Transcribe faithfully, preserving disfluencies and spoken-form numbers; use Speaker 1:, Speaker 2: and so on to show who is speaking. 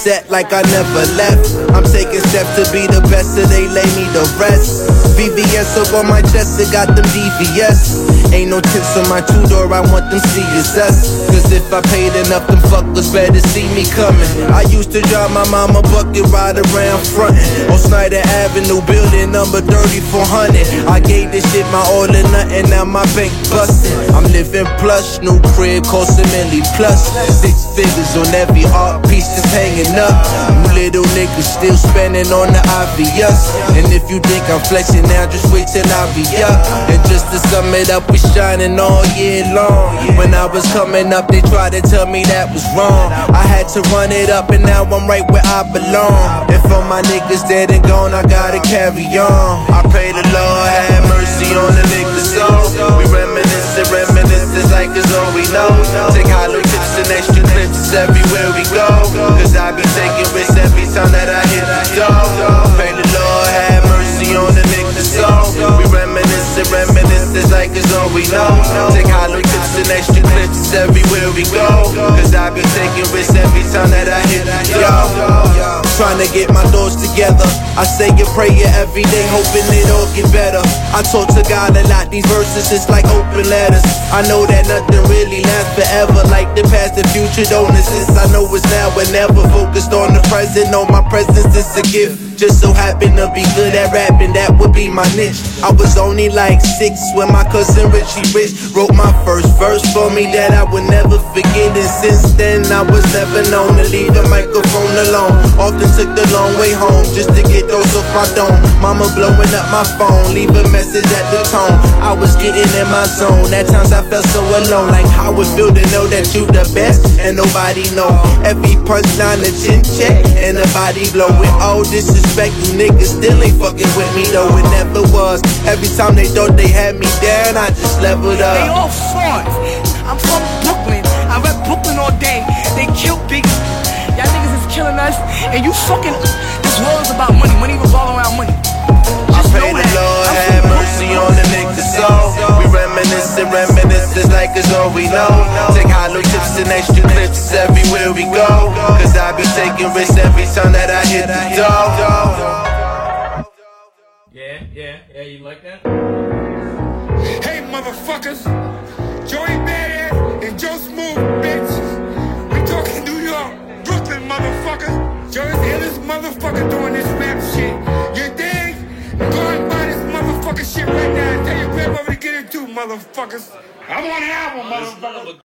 Speaker 1: set like I never left. I'm taking steps to be the best, so they lay me to rest. V V S up on my chest, it got them D V S. Ain't no tips on my two-door, I want them C S S. Cause if I paid enough, them fuckers better see me coming. I used to drive my mama bucket ride around frontin' on Snyder Avenue, building number thirty-four hundred. I gave this shit my all or nothing, now my bank bustin'. I'm living plush, new crib, cost a milli plus. Six figures on every art piece just hanging up. You little niggas still spending on the obvious. And if you think I'm flexing now, just wait till I be up. And just to sum it up, we shining all year long. When I was coming up, they tried to tell me that was wrong. I had to run it up and now I'm right where I belong. And for my niggas dead and gone, I gotta carry on. I pray the Lord have mercy on the niggas soul. We reminiscing, reminiscing like it's all we know. Take hollow tips and extra clips everywhere we go. Cause I be taking risks every time that I hit the door. Pray the Lord have mercy on the niggas soul. We reminiscing, reminiscing like it's all we know. Take hollow tips and extra clips everywhere we go. Cause I be taking risks every time that I hit the door. Trying to get my thoughts together. I say a prayer every day, hoping it all get better. I talk to God a lot, these verses it's like open letters. I know that nothing really lasts forever, like the past and future don't exist. I know it's now and never, focused on the present. Know my presence is a gift. Just so happen to be good at rapping, that would be my niche. I was only like six when my cousin Richie Rich wrote my first verse for me that I would never forget. And since then I was never known to leave the microphone alone. Often took the long way home just to get those off my dome. Mama blowing up my phone, leave a message at the tone. I was getting in my zone, at times I felt so alone. Like how it feel to know that you the best and nobody know. Every punchline a chin check and the body blow. With all disrespect, you niggas still ain't fucking with me though. It never was. Every time they thought they had me down, I just leveled up.
Speaker 2: They all frauds. I'm from Brooklyn, I rep Brooklyn all day. They kill Biggie. Y'all niggas is killing us, and you fucking. This world is about money. Money revolve around money. Just
Speaker 1: I pray the Lord have mercy on the niggas soul. We reminiscing, reminiscing like it's all we know. Take hollow tips and extra clips everywhere we go. Cause I be taking risks every time that I hit the door.
Speaker 3: Yeah, yeah, yeah, you like that?
Speaker 4: Hey motherfuckers, Joey Badass and Joe Smooth, bitch. We talking New York, Brooklyn, motherfucker. Joey's the illest motherfucker doing this rap shit. You dig? Go and buy this motherfucker shit right now and tell your grandmother to get it too, motherfuckers. I'm on an album, motherfucker.